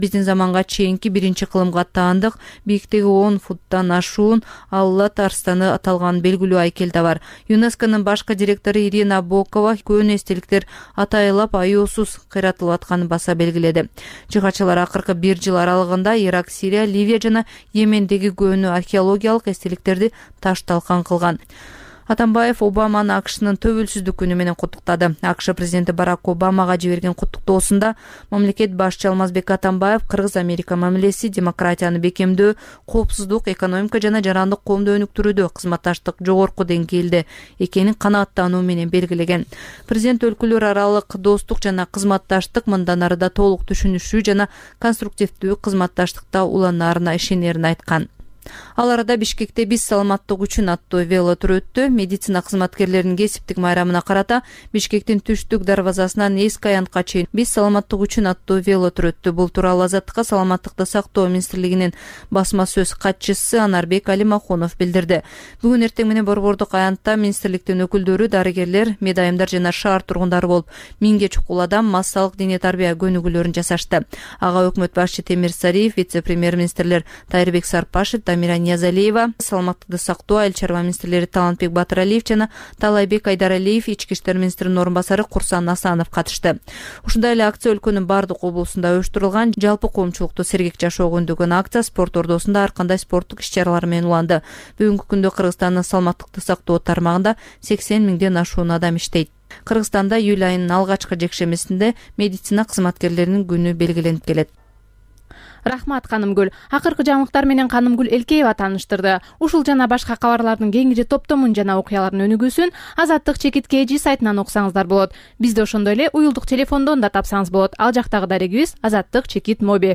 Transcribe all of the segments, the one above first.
Биздин заманга чейинки биринчи кылымга аттаандык бийиктиги 10 футтан ашуун Аллат арстаны аталган белгилүү айкел да бар. ЮНЕСКОнун башкы директору Ирина Бокова көөнү эстеликтер атайылап аюусуз кыйратылып атканын баса белгиледи. Жыгачылар акыркы 1 жыл аралыгында Ирак, Сирия, Ливия жана Йемендеги көөнү археологиялык эстеликтерди таш-талкан кылган. Атамбаев Обаманы АКШнын төбөлсүздүк күнү менен куттуктады. АКШ президенти Барак Обамага жиберген куттуктоосунда мамлекет башчы Алмазбек Атамбаев Кыргыз-Америка мамилеси, демократияны бекемдөө, коопсуздук, экономика жана жарандык коомду өнүктүрүүдө кызматташтык жогорку деңгээлде экенин канааттануу менен белгилеген. Президент өлкөлөр аралык достук жана кызматташтык мындан ары да толук түшүнүшүү жана конструктивдүү кызматташтыкта уланаарына ишенерин айткан. Ал арада Бишкекте биз саламаттык үчүн аттуу велотур өттү. Медицина кызматкерлеринин кесиптик майрамына карата Бишкектин түштүк дарбазасынан эски аянтка чейин биз саламаттык үчүн аттуу велотур өттү. Бул тууралуу Азаттыкка саламаттыкты сактоо министрлигинин басма сөз катчысы Анарбек Алимахунов билдирди. Бүгүн эртең менен борбордук аянтта министрликтин өкүлдөрү, дарыгерлер, медайымдар жана шаар тургундары болуп 1000ге чукул адам массалык дене тарбия көнүгүүлөрүн жасашты. Ага өкмөт башчы Темир Сариев, вице-премьер-министрлер Тайырбек Сарпашев, Тамира Ниязалиева, саламаттыкты сактоо айыл чарба министрлери Талантбек Батыралиев жана Талайбек Айдаралиев, ички иштер министринин орун басары Курсан Насанов катышты. Ушундай эле акция өлкөнүн бардык облусунда уюштурулган жалпы коомчулукту сергек жашоо күндөгөн акция спорт ордосунда ар кандай спорттук иш-чаралар менен уланды. Бүгүнкү күндө Кыргызстандын саламаттыкты сактоо тармагында 80 миңден ашуун адам иштейт. Кыргызстанда июль айынын алгачкы жекшемесинде медицина кызматкерлеринин күнү белгиленип келет. Рахмат Канымгүл. Акыркы жаңылыктар менен Канымгүл Элкеева тааныштырды. Ушул жана башка кабарлардын кеңири топтомун жана окуялардын өнүгүүсүн Азаттык ЧКТ сайтынан окусаңыздар болот. Бизди ошондой эле уюлдук телефондон да тапсаңыз болот. Ал жактагы дарегибиз Азаттык ЧКТ моби.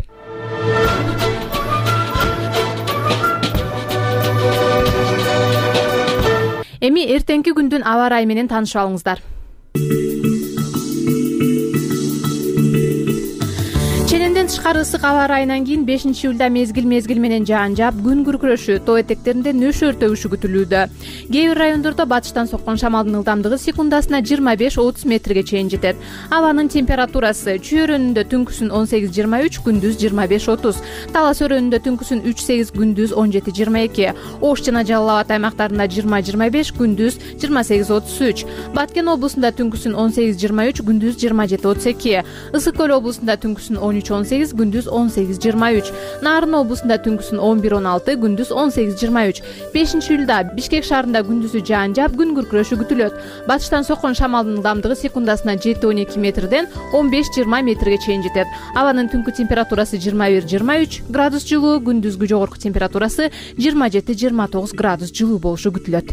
Эми эртеңки күндүн аба ырайы менен таанышып алыңыздар. Ченемден тышкары ысык аба ырайынан кийин 5-июлда мезгил менен жаан жаап, күн күркүрөшү, тоо этектеринде нөшөр төгүшү күтүлүүдө. Кээ бир райондордо батыштан соккон шамалдын ылдамдыгы секундасына 25-30 метрге чейин жетет. Абанын температурасы чүйөрөнүндө түнкүсүн 18-23, күндүз 25-30, талас өрөөнүндө түнкүсүн 3-8, күндүз 17-22, Ош жана Жалал Абад аймактарында 20-25, күндүз 28-33, Баткен облусунда түнкүсүн 18-23, күндүз 27-32, Ысык көл облусунда түнкүсүн 13-18, күндүз 18-23, Нарын облусунда түнкүсүн 11-16, күндүз 18-23. 5-июлда Бишкек шаарында күндүзү жаан жаап, күн күркүрөшү күтүлөт. Батыштан соккон шамалдын ылдамдыгы секундасына 7-12 метрден 15-20 метрге чейин жетет. Абанын түнкү температурасы 21-23 градус жылуу, күндүзгү жогорку температурасы 27-29 градус жылуу болушу күтүлөт.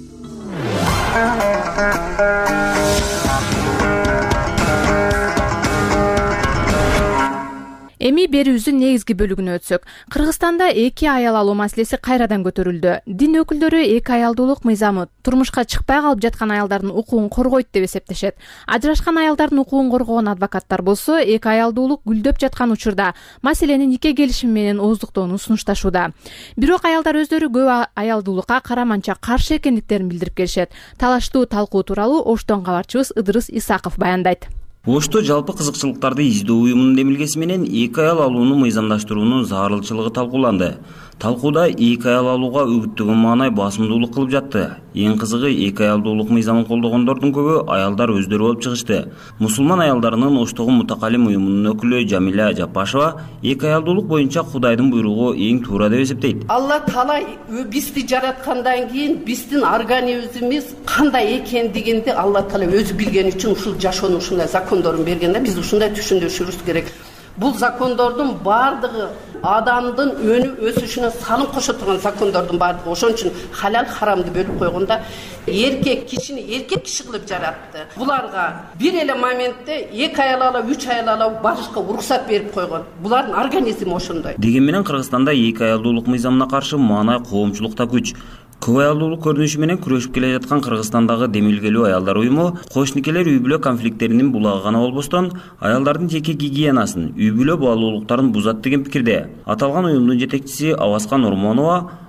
Эми берүүбүздүн негизги бөлүгүнө өтсөк. Кыргызстанда эки аял алуу маселеси кайрадан көтөрүлдү. Дин өкүлдөрү эки аялдуулук мыйзамы турмушка чыкпай калып жаткан аялдардын укугун коргойт деп эсептешет. Ажырашкан аялдардын укугун коргогон адвокаттар болсо, эки аялдуулук гүлдөп жаткан учурда маселени нике келишими менен ооздуктоону сунушташууда. Бирок аялдар өздөрү көп аялдуулукка караманча каршы экендиктерин билдирип келишет. Талаштуу талкуу тууралуу Оштон кабарчыбыз Ыдырыс Исаков баяндайт. Ошто жалпы кызыкчылыктарды издөө уюмунун демилгеси менен эки аял алууну мыйзамдаштыруунун зарылчылыгы талкууланды. Талкууда эки аял алууга үгүттөгөн маанай басымдуулук кылып жатты. Эң кызыгы эки аялдуулук мыйзамын колдогондордун көбү аялдар өздөрү болуп чыгышты. Мусулман аялдарынын Оштогу мутакалим уюмунун өкүлү Жамиля Жапашева эки аялдуулук боюнча Кудайдын буйругу эң туура деп эсептейт. Алла Таала бизди жараткандан кийин биздин организмибиз кандай экендигинди Алла Таала өзү билген үчүн ушул жашоонун ушундай закондорун берген да, биз ушундай түшүндүрүшүбүз керек. Бул закондордун бардыгы адамдын өнү өсүшүнө салым кошо турган закондордун бардыгы. Ошон үчүн халал харамды бөлүп койгонда эркек кишини эркек киши кылып жаратты. Буларга бир эле моментте эки аял алып, 3 аял алып барышка уруксат берип койгон. Булардын организми ошондой. Деген менен Кыргызстанда эки аялдуулук мыйзамына каршы маанай коомчулукта күч. Көп аялдуулук көрүнүшү менен күрөшүп келе жаткан Кыргызстандагы демилгелүү аялдар уюму кош никелер үй бүлө конфликттеринин булагы гана болбостон, аялдардын жеке гигиенасын, үй бүлө баалуулуктарын бузат деген пикирде. Аталган уюмдун жетекчиси Аваскан Ормонова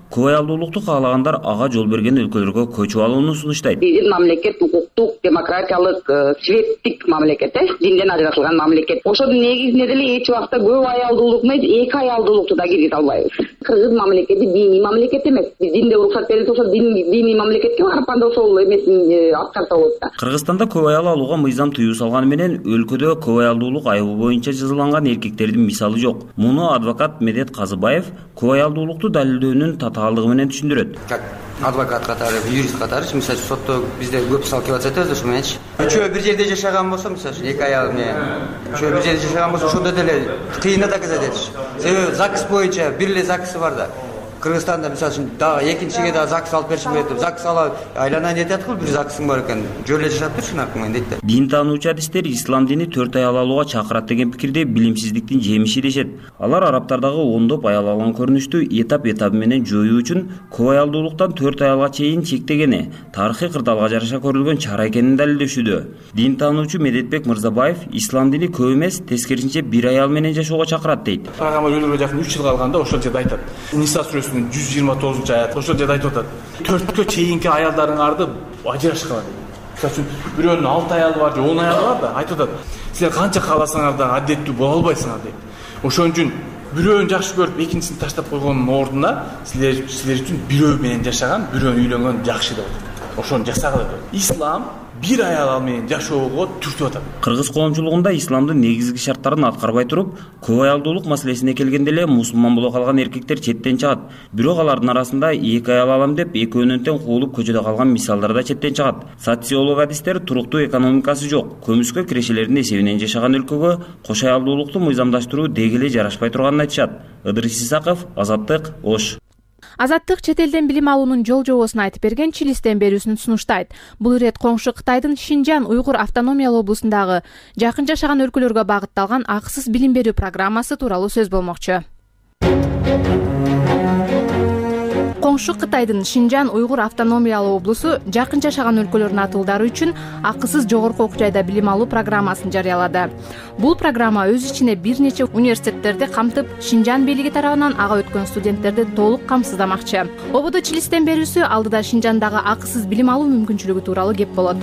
Кубайлуулукту каалагандар ага жол берген өлкөлөргө көчүп алууну сунуштайт. Биздин мамлекет укуктук, демократиялык, светтик мамлекет, динден ажыратылган мамлекет. Ошонун негизинде деле эч убакта көп аялдуулук эмес, эки аялдуулукту да киргизе албайбыз. Кыргыз мамлекети диний мамлекет эмес. Динде уруксат берилсе ошол диний мамлекетке барып анда ошол эмесин аткарса болот да. Кыргызстанда көп аял алууга мыйзам тыюу салганы менен өлкөдө көп аялдуулук айыбы боюнча жазаланган эркектердин мисалы жок. Муну адвокат Медет Казыбаев көп аялдуулукту далилдөөнүн татаалдыгы менен түшүндүрөт. Как адвокат катары, юрист катары, мисалы сотто бизде көп мисал келип атат да, ошо мененчи. Үчөө бир жерде жашаган болсо, мисалы эки аял менен үчөө бир жерде жашаган болсо, ошондо деле кыйын доказать этиш. Себеби ЗАГС боюнча бир эле ЗАГС бар да. Кыргызстанда мисалы үчүн дагы экинчиге да ЗАГС алып беришим керек деп, ЗАГС алып айланайын деп аткыл, бир ЗАГСың бар экен. Жөө эле жашап турчу наркоман дейт да. Дин таануучу адистер ислам дини 4 аял алууга чакырат деген пикирде билимсиздиктин жемиши дешет. Алар арабтардагы ондоп аял алган көрүнүштү этап менен жоюу үчүн көп аялдуулуктан 4 аялга чейин чектегени тарыхый кырдаалга жараша көрүлгөн чара экенин далилдешүүдө. Дин таануучу Медетбек Мырзабаев ислам дини көп эмес, тескерисинче бир аял менен жашоого чакырат дейт. Пайгамбар өлүүгө жакын 3 жыл калганда ошол жерде айтат. Ниса сүрөсүнүн 129-аят ошол жерде айтып атат. 4кө чейинки аялдарыңарды ажырашкыла. Мисалы үчүн бирөөнүн 6 аялы бар же 10 аялы бар да, айтып атат. Силер канча кааласаңар да адеттүү боло албайсыңар дейт. Ошон үчүн бирөөнү жакшы көрүп, экинчисин таштап койгондун ордуна силер үчүн бирөө менен жашаган, бирөөнү үйлөнгөн жакшы деп атат. Ошону жасагыла деп. Ислам бир аял менен жашоого түртүп атат. Кыргыз коомчулугунда исламдын негизги шарттарын аткарбай туруп, көп аялдуулук маселесине келгенде эле мусулман боло калган эркектер четтен чыгат. Бирок алардын арасында эки аял алам деп экөөнөн тең куулуп көчөдө калган мисалдар да четтен чыгат. Социолог адистер туруктуу экономикасы жок, көмүскө кирешелердин эсебинен жашаган өлкөгө кош аялдуулукту мыйзамдаштыруу деги эле жарашпай турганын айтышат. Ыдырыс Исаков, Азаттык, Ош. Азаттык чет элден билим алуунун жол жобосун айтып берген Чилистен берүүсүн сунуштайт. Бул ирет коңшу Кытайдын Шинжан Уйгур автономиялуу облусундагы жакын жашаган өлкөлөргө багытталган акысыз билим берүү программасы тууралуу сөз болмокчу. Коңшу Кытайдын Шинжан Уйгур автономиялуу облусу жакын жашаган өлкөлөрдүн атуулдары үчүн акысыз жогорку окуу жайда билим алуу программасын жарыялады. Бул программа өз ичине бир нече университеттерди камтып, Шинжан бийлиги тарабынан ага өткөн студенттерди толук камсыздамакчы. Ободо Чилистен берүүсү алдыда Шинжандагы акысыз билим алуу мүмкүнчүлүгү тууралуу кеп болот.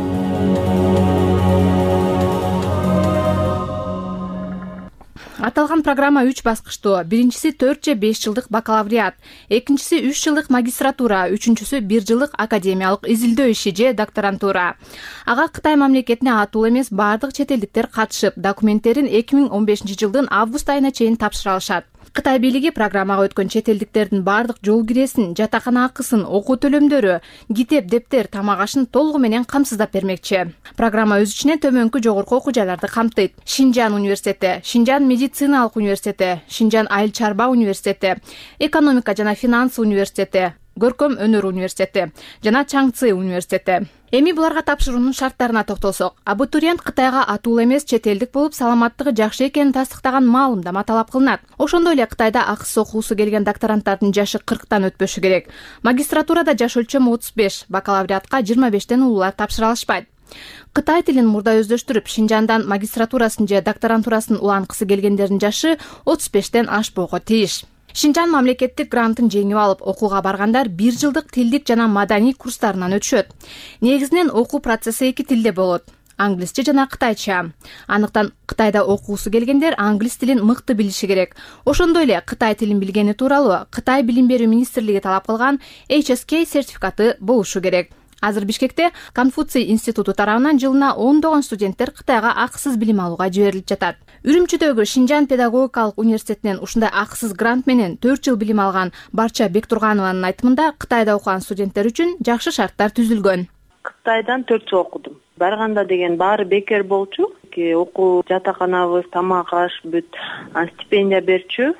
Аталган программа 3 баскычтуу. Биринчиси 4 же 5 жылдык бакалавриат, экинчиси 3 жылдык магистратура, үчүнчүсү 1 жылдык академиялык изилдөө иши же докторантура. Ага Кытай мамлекетине атуу эмес бардык чет элдиктер катышып, документтерин 2015 жылдын август айына чейин тапшыра алышат. Кытай бийлиги программага өткөн чет элдиктердин бардык жол киресин, жатакана акысын, окуу төлөмдөрү, китеп, дептер, тамак ашын толугу менен камсыздап бермекчи. Программа өз ичине төмөнкү жогорку окуу жайларды камтыйт: Шинжан университети, Шинжан медициналык университети, Шинжан айыл чарба университети, экономика жана финанс университети, Көркөм өнөр университети жана Чаңцы университети. Эми буларга тапшыруунун шарттарына токтолсок, абитуриент Кытайга атуу эмес чет элдик болуп, саламаттыгы жакшы экенин тастыктаган маалымдама талап кылынат. Ошондой эле Кытайда акысыз окуусу келген докторанттардын жашы 40тан өтпөшү керек. Магистратурада жаш өлчөмү 35, бакалавриатка 25тен улуулар тапшыра алышпайт. Кытай тилин мурда өздөштүрүп, Шинжандан магистратурасын же докторантурасын уланткысы келгендердин жашы 35тен ашпоого тийиш. Шинжан мамлекеттик грантын жеңип алып, окууга баргандар 1 жылдык тилдик жана маданий курстарынан өтүшөт. Негизинен окуу процесси 2 тилде болот: англисче жана кытайча. Анықтан Кытайда окуусу келгендер англис тилин мыкты билиши керек. Ошондой эле Кытай тилин билгени тууралуу Кытай билим берүү министрлиги талап кылган HSK сертификаты болушу керек. Азыр Бишкекте Конфуций институту тарабынан жылына 10 студенттер Кытайга акысыз билим алууга жиберилип жатат. Үрүмчүдөгү Шинжан педагогикалык университетинен ушундай акысыз грант менен 4 жыл билим алган Барча Бектурганованын айтымында, Кытайда окуган студенттер үчүн жакшы шарттар түзүлгөн. Кытайдан 4 жыл окудум. Барганда деген баары бекер болчу. Окуу жатаканабыз, тамак аш бүт стипендия берчү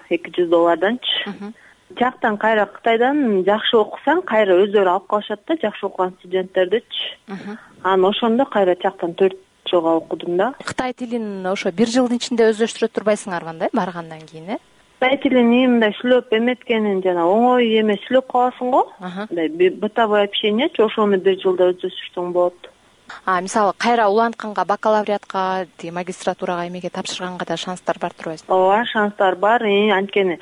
$200. Жактан кайра Кытайдан жакшы окусаң, кайра өздөрү алып калышат да, жакшы окуган студенттердичи. Анан ошондо кайра жактан 4 жылга окудум да. Кытай тилин ошо 1 жылдын ичинде өздөштүрө турбайсыңар кандай баргандан кийин, Кытай тилин мындай сүйлөп эметкенин жана оңой эмес сүйлөп каласың го. Мындай бытовое общениечи, ошону 1 жылда өздөштүрсөң болот. Мисалы кайра улантканга, бакалавриатка, магистратурага эмеге тапшырганга да шанстар бар турбайсызбы? Ооба, шанстар бар. Анткени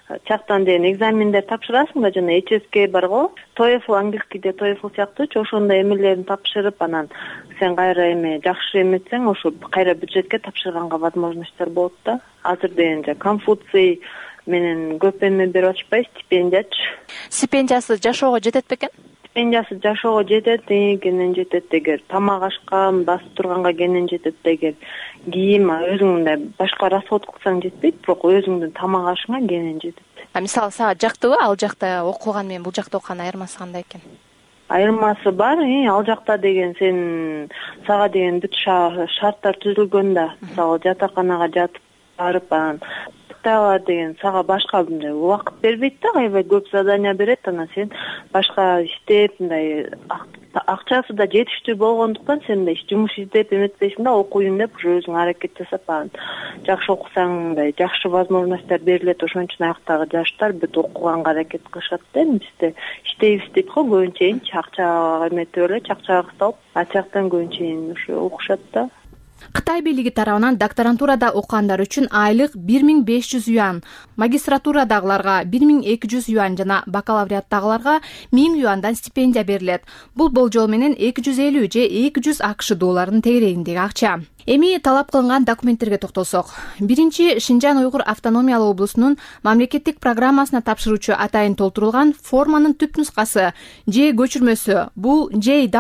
Чактан деген экзамендер тапшырасың да, жана HSK барго, TOEFL английскийде TOEFL сыяктуучу ошондой эмелерин тапшырып, анан сен кайра эме жакшы эметсең, ошо кайра бюджетке тапшырганга возможностьтор болот да. Азыр деген Конфуций менен көп эме берип атышпайбы, стипендиячы. Стипендиясы жашоого жетет бекен? Стипендиясы жашоого жетет, кенен жетет эгер тамак ашка, басып турганга кенен жетет эгер кийим, өзүң башка расход кылсаң жетпейт, бирок өзүңдүн тамак ашыңа кенен жетет. Мисалы сага жактыбы ал жакта окуган менен бул жакта окуган айырмасы кандай экен? Айырмасы бар, ал жакта деген сен сага деген бүт шарттар түзүлгөн да. Мисалы жатаканага жатып барып, анан Кытайга деген сага башка мындай убакыт бербейт да, аябай көп задания берет, анан сен башка иштеп, мындай акчасы да жетиштүү болгондуктан сен да жумуш издеп эметпейсиң да, окуйм деп уже өзүң аракет жасап, анан жакшы окусаң мындай жакшы возможностьтор берилет. Ошон үчүн аяктагы жаштар бүт окуганга аракет кылышат да. Бизде иштейбиз дейт го, көбүнчө акча эметип эле, акчага кысталып, ачактан көбүнчө ушу окушат да. Кытай бийлиги тарабынан докторантурада окугандар үчүн айлык 1500 юан, магистратурадагыларга 1200 юан жана бакалавриаттагыларга 1000 юандан стипендия берилет. Бул болжол менен 250 же 200 АКШ долларынын тегерегиндеги акча. Эми талап кылынган документтерге токтолсок. Биринчи, Шинжан Уйгур автономиялуу облусунун мамлекеттик программасына тапшыруучу атайын толтурулган форманын түп нускасы же көчүрмөсү. Бул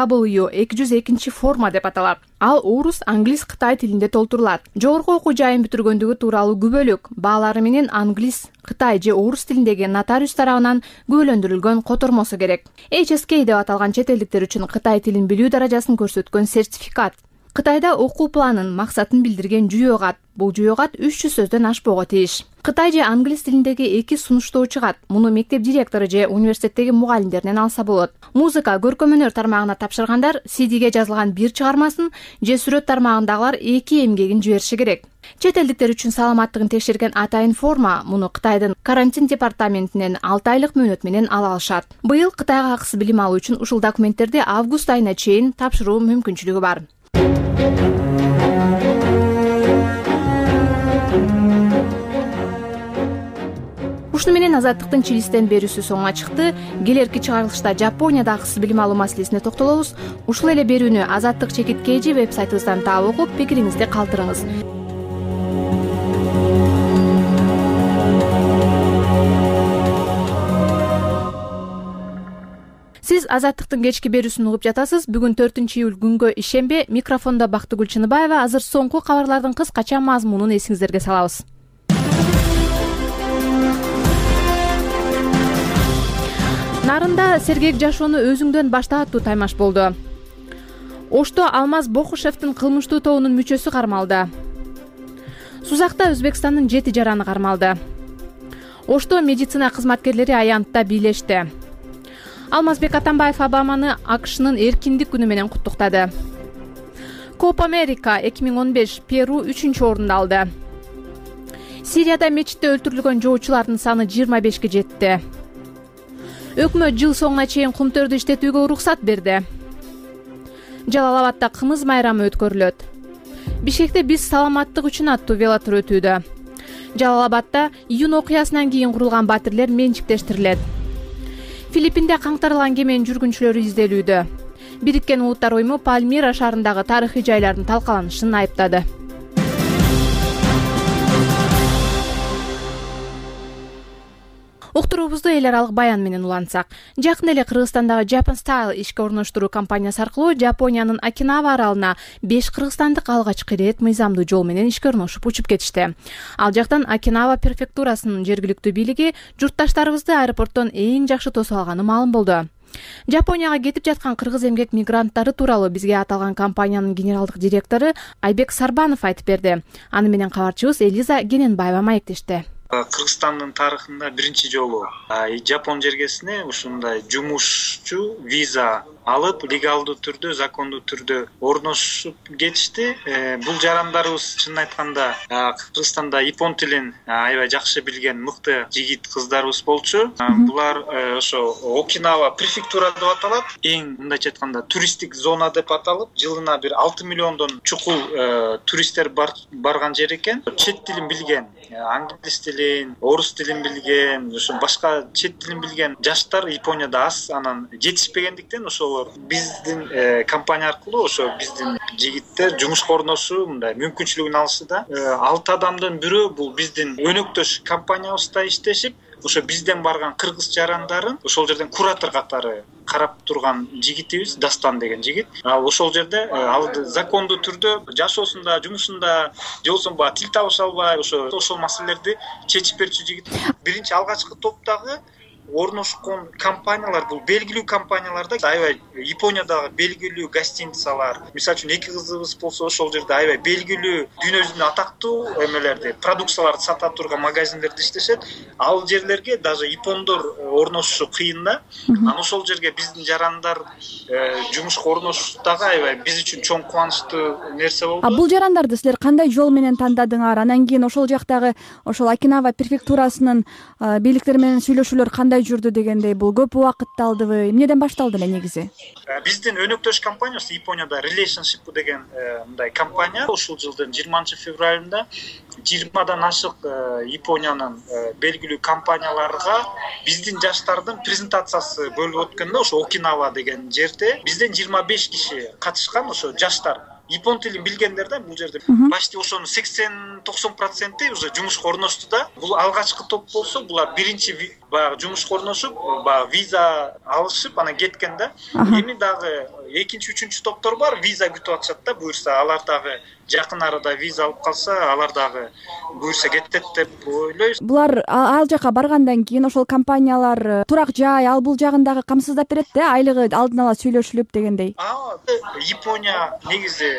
JW202 форма деп аталат. Ал орус, англис, кытай тилинде толтурулат. Жогорку окуу жайын бүтүргөндүгү тууралуу күбөлүк, баалары менен англис, кытай же орус тилиндеги нотариус тарабынан күбөлөндүрүлгөн котормосу керек. HSK деп аталган чет элдиктер үчүн кытай тилин билүү даражасын көрсөткөн сертификат. Кытайда окуу планын, максатын билдирген жүйө. Бул жүйө 300 сөздөн ашпого тийиш. Кытай же англис тилиндеги 2 сунуштоо чыгат. Муну мектеп директору же университеттеги мугалимдеринен алса болот. Музыка, көркөм өнөр тармагына тапшыргандар CD-ге жазылган бир чыгармасын же сүрөт тармагындагылар 2 эмгегин жибериши керек. Чет элдиктер үчүн саламаттыгын текшерген атайын форма муну Кытайдын карантин департаментинен 6 айлык мөөнөт менен ала алышат. Быйыл Кытайга акысыз билим алуу үчүн ушул документтерди август айына чейин тапшыруу мүмкүнчүлүгү бар. Ушуну менен Азаттыктын Чилистен берүүсү соңуна чыкты. Келерки чыгарылышта Жапонияда акысыз билим алуу маселесине токтолобуз. Ушул эле берүүнү Азаттык ЧКТ веб-сайтыбыздан таап окуп, пикириңизди калтырыңыз. Сиз Азаттыктын кечки берүүсүн угуп жатасыз. Бүгүн 4-июль күнгө ишембе. Микрофондо Бактыгүл Чыныбаева. Азыр соңку кабарлардын кыскача мазмунун эсиңиздерге салабыз. Нарында сергек жашоону өзүңдөн башта аттуу таймаш болду. Ошто Алмаз Бокушевдин кылмыштуу тобунун мүчөсү кармалды. Сузакта Өзбекстандын 7 жараны кармалды. Ошто медицина кызматкерлери аянтта бийлешти. Алмазбек Атамбаев Обаманы АКШнын эркиндик күнү менен куттуктады. Коп Америка 2015 Перу 3-орунду алды. Сирияда мечитте өлтүрүлгөн жоочулардын саны 25-ке жетти. Өкмөт жыл соңуна чейин кумтөрдү иштетүүгө уруксат берди. Жалал-Абадда кымыз майрамы өткөрүлөт. Бишкекте биз саламаттык үчүн аттуу велотур өтүүдө. Жалал-Абадда июнь окуясынан кийин курулган батирлер менчиктештирилет. Филиппинде каңтарылган кеменин жүргүнчүлөрү изделүүдө. Бириккен Улуттар уюму Пальмира шаарындагы тарыхый жайлардын талкаланышын айыптады. Уктуруубузду эл аралык баян менен улантсак. Жакында эле Кыргызстандагы Japan Style ишке орноштуруу компаниясы аркылуу Жапониянын Окинава аралына 5 кыргызстандык алгачкы ирет мыйзамдуу жол менен ишке орношуп учуп кетишти. Ал жактан Окинава префектурасынын жергиликтүү бийлиги журтташтарыбызды аэропорттон эң жакшы тосуп алганы маалым болду. Жапонияга кетип жаткан кыргыз эмгек мигранттары тууралуу бизге аталган компаниянын генералдык директору Айбек Сарбанов айтып берди. Аны менен кабарчыбыз Элиза Гененбаева маектешти. Кыргызстандын тарыхында биринчи жолу Жапон жергесине ушундай жумушчу виза алып легалдуу түрдө закондуу түрдө орношуп кетишти. Бул жарандарыбыз чынын айтканда Кыргызстанда япон тилин аябай жакшы билген мыкты жигит кыздарыбыз болчу. Булар ошо Окинава префектура деп аталат. Эң мындайча айтканда туристтик зона деп аталып, жылына бир 6 миллиондон чукул туристтер барган жер экен. Чет тилин билген, англис тилин, орус тилин билген, ошо башка чет тилин билген жаштар Японияда аз, анан жетишпегендиктен ошолор биздин компания аркылуу ошо биздин жигиттер жумушка орношуу мындай мүмкүнчүлүгүн алышты да. 6 адамдын бирөө бул биздин өнөктөш компаниябызда иштешип, ошо бизден барган кыргыз жарандарын ошол жерден куратор катары карап турган жигитибиз Дастан деген жигит. Ал ошол жерде ал закондуу түрдө жашоосунда, жумушунда, же болбосо баягы тил табыша албай ошол маселелерди чечип берчү жигит. Биринчи алгачкы топтогу орношкон компаниялар бул белгилүү компанияларда аябай Япониядагы белгилүү гостиницалар, мисалы үчүн эки кызыбыз болсо ошол жерде аябай белгилүү дүйнө жүзүндө атактуу эмелерди, продукцияларды сата турган магазиндерде иштешет. Ал жерлерге даже япондор орношушу кыйын да. Анан ошол жерге биздин жарандар жумушка орношуп дагы аябай биз үчүн чоң кубанычтуу нерсе болду. Бул жарандарды силер кандай жол менен тандадыңар? Анан кийин ошол жактагы ошол Окинава префектурасынын бийликтери менен сүйлөшүүлөр кандай жүрдү дегендей, бул көп убакытты алдыбы? Эмнеден башталды эле негизи? Биздин өнөктөш компаниясы Японияда Relationship деген мындай компания ушул жылдын 20 февралында 20дан ашык Япониянын белгилүү компанияларга биздин жаштардын презентациясы болуп өткөндө ошо Окинава деген жерде бизден 25 киши катышкан. Ошо жаштар япон тилин билгендер да, бул жерде почти ошонун 80-90% уже жумушка орношту да. Бул алгачкы топ болсо, булар биринчи баягы жумушка орношуп, баягы виза алышып, анан кеткен да. Эми дагы экинчи, үчүнчү топтор бар, виза күтүп атышат да. Буюрса алар дагы жакын арада виза алып калса, алар дагы буюрса кетет деп ойлойбуз. Булар ал жака баргандан кийин ошол компаниялар турак жай, ал бул жагын дагы камсыздап берет да, айлыгы алдын ала сүйлөшүлүп дегендей. Япония негизи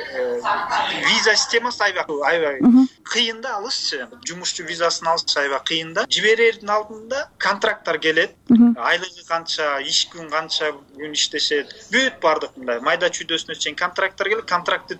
виза системасы аябай кыйын да алышчы. Жумушчу визасын алыш аябай кыйын да. Жиберердин алдында контракттар келет. Айлыгы канча, иш күн канча күн иштешет. Бүт бардык мындай майда чүйдөсүнө чейин контракттар келет. Контрактты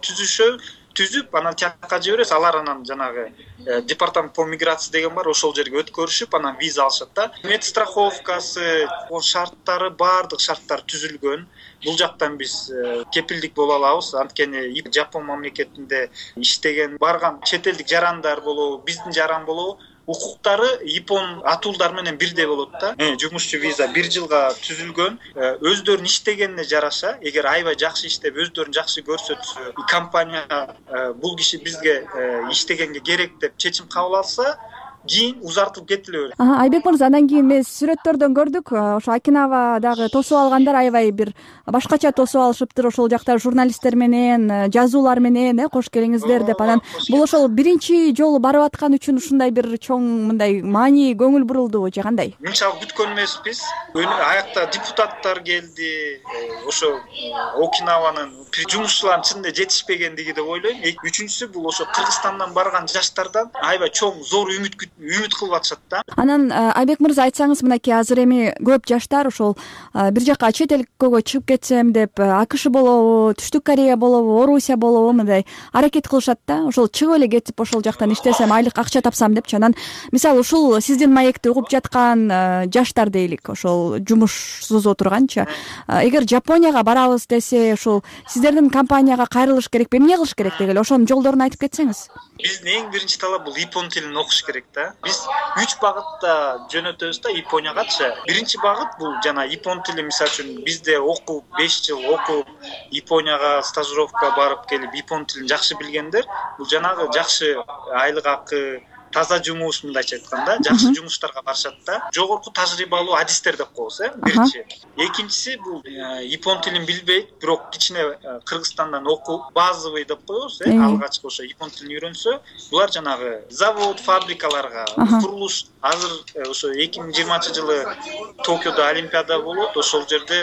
түзүп, анан тияка жиберебиз. Алар анан жанагы департамент по миграции деген бар, ошол жерге өткөрүшүп, анан виза алышат да. Медстраховкасы, шарттары, бардык шарттар түзүлгөн. Бул жактан биз кепилдик боло алабыз. Анткени Жапон мамлекетинде иштеген, барган чет элдик жарандар болобу, биздин жаран болобу, укуктары япон атуулдар менен бирдей болот да. Жумушчу виза 1 жылга түзүлгөн. Өздөрүнүн иштегенине жараша, эгер аябай жакшы иштеп, өздөрүн жакшы көрсөтсө, компания бул киши бизге иштегенге керек деп чечим кабыл алса, кийин узартып кетиле берет. Айбек мырза, андан кийин биз сүрөттөрдөн көрдүк, ошо Окинавадагы тосуп алгандар аябай бир башкача тосуп алышыптыр. Ошол жакта журналисттер менен, жазуулар менен кош келиңиздер деп. Анан бул ошол биринчи жолу барып аткан үчүн ушундай бир чоң мындай маани көңүл бурулдубу же кандай? Мынчалык күткөн эмеспиз. Аякта депутаттар келди. Ошо Окинаванын жумушчуларын чынында жетишпегендиги деп ойлойм. Үчүнчүсү бул ошо Кыргызстандан барган жаштардан аябай чоң зор үмүт кылып атышат да. Анан Айбек мырза, айтсаңыз, мынакей азыр эми көп жаштар ошол бир жака чет элге чыгып кетсем деп АКШ болобу, Түштүк Корея болобу, Орусия болобу мындай аракет кылышат да. Ошол чыгып эле кетип ошол жактан иштесем, айлык акча тапсам депчи. Анан мисалы ушул сиздин маекти угуп жаткан жаштар дейлик, ошол жумушсуз отурганча, эгер Жапонияга барабыз десе, ошол сиздердин компанияга кайрылыш керекпи, эмне кылыш керек дегеле, ошонун жолдорун айтып кетсеңиз. Биздин эң биринчи талап бул япон тилин окуш керек да. Биз 3 багытта жөнөтөбүз да Япониягачы. Биринчи багыт бул жана япон тили, мисалы үчүн бизде окуп 5 жыл окуп Японияга стажировка барып келип япон тилин жакшы билгендер, бул жанагы жакшы айлык акы, таза жумуш, мындайча айтканда, жакшы жумуштарга барышат да. Жогорку тажрыйбалуу адистер деп коебуз, биринчи. Экинчиси бул япон тилин билбейт, бирок кичине Кыргызстандан окуп, базовый деп коебуз, алгачкы ошо япон тилин үйрөнсө, булар жанагы завод, фабрикаларга, курулуш, азыр ошо 2020 жылы Токиодо олимпиада болот, ошол жерде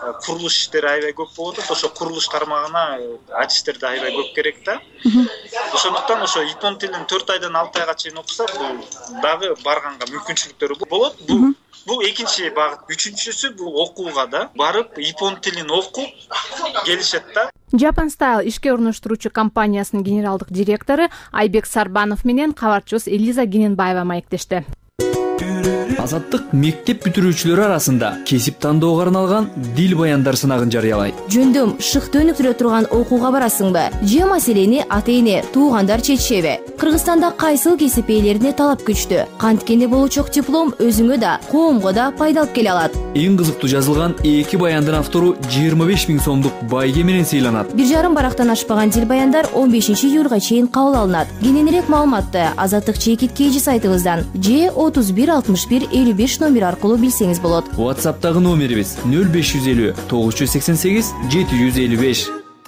курулуш иштери аябай көп болуп атат. Ошо курулуш тармагына адистер да аябай көп керек да. Ошондуктан ошо япон тилин 4 айдан 6 айга чейин окуса, бул дагы барганга мүмкүнчүлүктөрү болот. Бул экинчи багыт. Үчүнчүсү бул окууга да барып япон тилин окуп келишет да. Japan Style ишке орноштуруучу компаниясынын генералдык директору Айбек Сарбанов менен кабарчыбыз Элиза Гененбаева маектешти. Азаттык мектеп бүтүрүүчүлөрү арасында кесип тандоого арналган дил баяндар сынагын жарыялайт. Жөндөм шыкты өнүктүрө турган окууга барасыңбы? Же маселени ата-эне, туугандар чечишеби? Кыргызстанда кайсыл кесип ээлерине талап күчтүү? Канткенде болучок диплом өзүңө да, коомго да пайда алып келе алат. Эң кызыктуу жазылган 2 баяндын автору 25 000 сомдук байге менен сыйланат. 1,5 барактан ашпаган дил баяндар 15 июлга чейин кабыл алынат. Кененирээк маалыматты Азаттык чекит KG сайтыбыздан же 31 61 55 номер аркылуу билсеңиз болот. WhatsApp'тагы номерибиз 0550 988 755.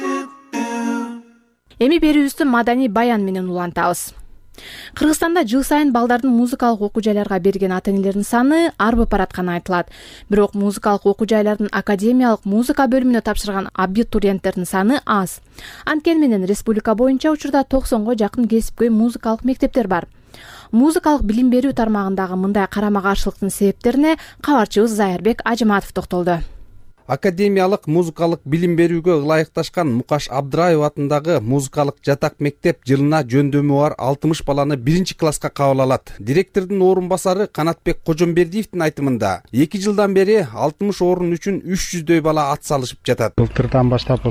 Эми берүүбүздү маданий баян менен улантабыз. Кыргызстанда жыл сайын балдардын музыкалык окуу жайларга берген ата-энелердин саны арбып баратканы айтылат. Бирок музыкалык окуу жайлардын академиялык музыка бөлүмүнө тапшырган абитуриенттердин саны аз. Анткени менен республика боюнча учурда 90го жакын кесипкөй музыкалык мектептер бар. Музыкалык билим берүү тармагындагы мындай карама каршылыктын себептерине кабарчыбыз Зайырбек Ажыматов токтолду. Академиялык музыкалык билим берүүгө ылайыкташкан Мукаш Абдыраев атындагы музыкалык жатак мектеп жылына жөндөмү бар 60 баланы 1-класска кабыл алат. Директордун орун басары Канатбек Кожомбердиевдин айтымында 2 жылдан бери 60 орун үчүн 300дөй бала ат салышып жатат. Былтырдан баштап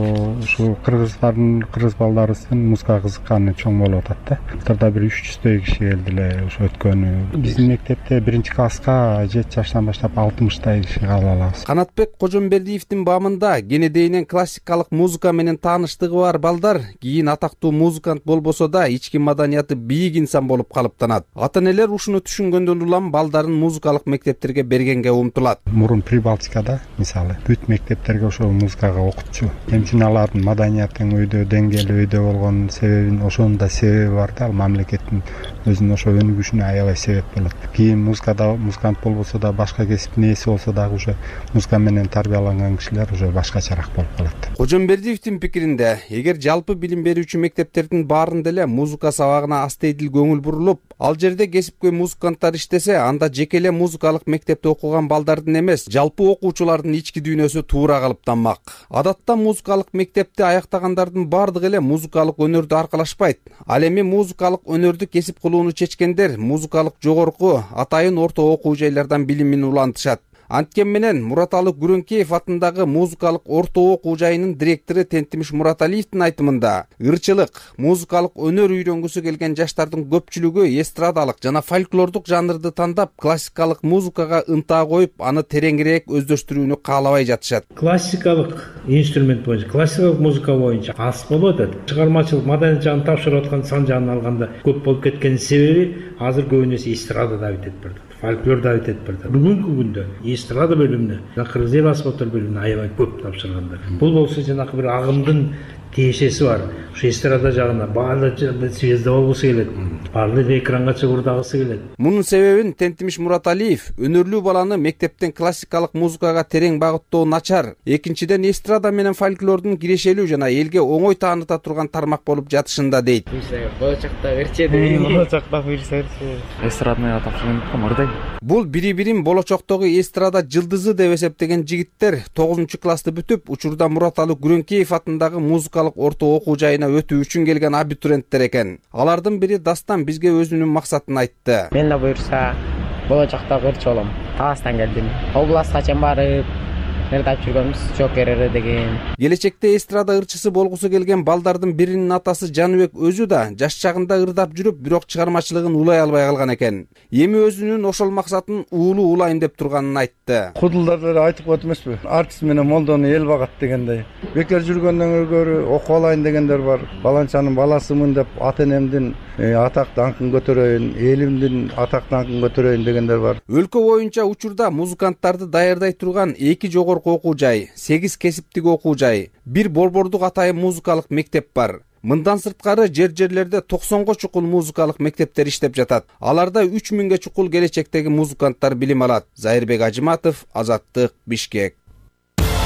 ушу кыргыз балдарыбыздын музыкага кызыкканы чоң болуп атат да. Былтырда бир 300дөй киши келдиле ошо өткөнү. Биздин мектепте 1-класска 7 жаштан баштап 60дай киши кабыл алабыз. Канатбек Кожомбердиевдин баамында кенедейинен классикалык музыка менен тааныштыгы бар балдар кийин атактуу музыкант болбосо да ички маданияты бийик инсан болуп калыптанат. Ата-энелер ушуну түшүнгөндөн улам балдарын музыкалык мектептерге бергенге умтулат. Мурун Прибалтикада мисалы бүт мектептерге ошол музыкага окутчу. Эмчине алардын маданиятын өйдө, деңгээли өйдө болгон себебин ошонун да себеби бар да, мамлекеттин өзүнүн ошо өнүгүшүнө аябай себеп болот. Кийин музыкада музыкант болбосо да башка кесиптин ээси болсо дагы уже музыка менен тарбияланган кишилер уже башкачараак болуп калат. Кожомбердиевдин пикиринде, эгер жалпы билим берүүчү мектептердин баарында эле музыка сабагына астейдил көңүл бурулуп, ал жерде кесипкөй музыканттар иштесе, анда жеке эле музыкалык мектепте окуган балдардын эмес, жалпы окуучулардын ички дүйнөсү туура калыптанмак. Адатта музыкалык мектепти аяктагандардын бардыгы эле музыкалык өнөрдү аркалашпайт. Ал эми музыкалык өнөрдү кесип кылууну чечкендер музыкалык жогорку, атайын орто окуу жайлардан билимин улантышат. Анткени менен Мураталы Күрөңкеев атындагы музыкалык орто окуу жайынын директору Тентимиш Мураталиевдин айтымында, ырчылык, музыкалык өнөр үйрөнгүсү келген жаштардын көпчүлүгү эстрадалык жана фольклордук жанрды тандап, классикалык музыкага ынта коюп, аны тереңирээк өздөштүрүүнү каалабай жатышат. Классикалык инструмент боюнча, классикалык музыка боюнча аз болуп атат. Чыгармачылык маданият жагын тапшырып аткан сан жагын алганда көп болуп кеткенин себеби азыр көбүнесе эстрадада бүтөт бирди. Фольклорда бүтөт бирди. Бүгүнкү күндө эстрада бөлүмүнө, кыргыз эл аспаптар бөлүмүнө аябай көп тапшыргандар. Бул болсо жанакы бир агымдын тиешеси бар. Ушу эстрада жагында баардык звезда болгусу келет, баардык экранга чыгырдагысы келет. Мунун себебин Тентимиш Мураталиев өнөрлүү баланы мектептен классикалык музыкага терең багыттоо начар. Экинчиден эстрада менен фольклордун кирешелүү жана элге оңой тааныта турган тармак болуп жатышында дейт. Болочокто берчеди. Болочокто берсе эстрадныйга тапшырган мырдай. Бул бири-бирин болочоктогу эстрада жылдызы деп эсептеген жигиттер 9-классты бүтүп, учурда Мураталы Күрөңкеев атындагы музыкалык орто окуу жайына өтүү үчүн келген абитуриенттер экен. Алардын бири Дастан бизге өзүнүн максатын айтты. Мен да буйрса болочокто ырчы болом. Таластан келдим. Областка чейин барып ырдап жүргөнбүз, Жокерere деген. Келечекте эстрада ырчысы болгусу келген балдардын биринин атасы Жаныбек өзү да жаш чагында ырдап жүрүп, бирок чыгармачылыгын улай албай калган экен. Эми өзүнүн ошол максатын уулуу улайм деп турганын айтты. Кудулдар айтып коет эмеспи? Артист менен молдону эл багат дегендей. Бекер жүргөндөн көрө окуп алайын дегендер бар. Баланчанын баласымын деп ата-энемдин атак даңкын көтөрөйүн, элимдин атак даңкын көтөрөйүн дегендер бар. Өлкө боюнча учурда музыканттарды даярдай турган 2 жогорку окуу жай, 8 кесиптик окуу жай, 1 борбордук атайын музыкалык мектеп бар. Мындан сырткары жерлерде 90го чукул музыкалык мектептер иштеп жатат. Аларда 3000ге чукул келечектеги музыканттар билим алат. Зайырбек Ажыматов, Азаттык, Бишкек.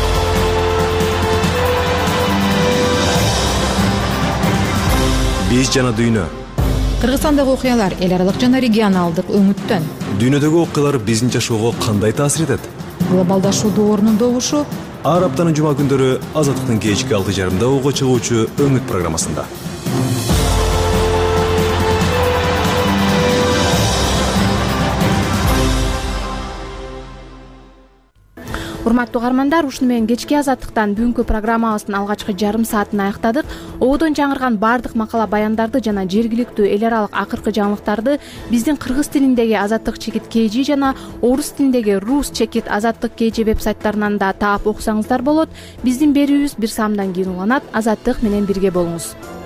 биз жана дүйнө. Кыргызстандагы окуялар эл аралык жана регионалдык өңүттөн. Дүйнөдөгү окуялар биздин жашоого кандай таасир этет? Глобалдашуу доорунун добушу ар аптанын жума күндөрү Азаттыктын кечки 6:30 ого чыгуучу өңүт программасында. Урматтуу угармандар, ушуну менен кечки Азаттыктан бүгүнкү программабыздын алгачкы жарым саатын аяктадык. Ободон жаңырган баардык макала баяндарды жана жергиликтүү эл аралык акыркы жаңылыктарды биздин кыргыз тилиндеги Азаттык чекит KG жана орус тилиндеги Rus чекит Азаттык KG вебсайттарынан да таап окусаңыздар болот. Биздин берүүбүз бир саамдан кийин уланат. Азаттык менен бирге болуңуз.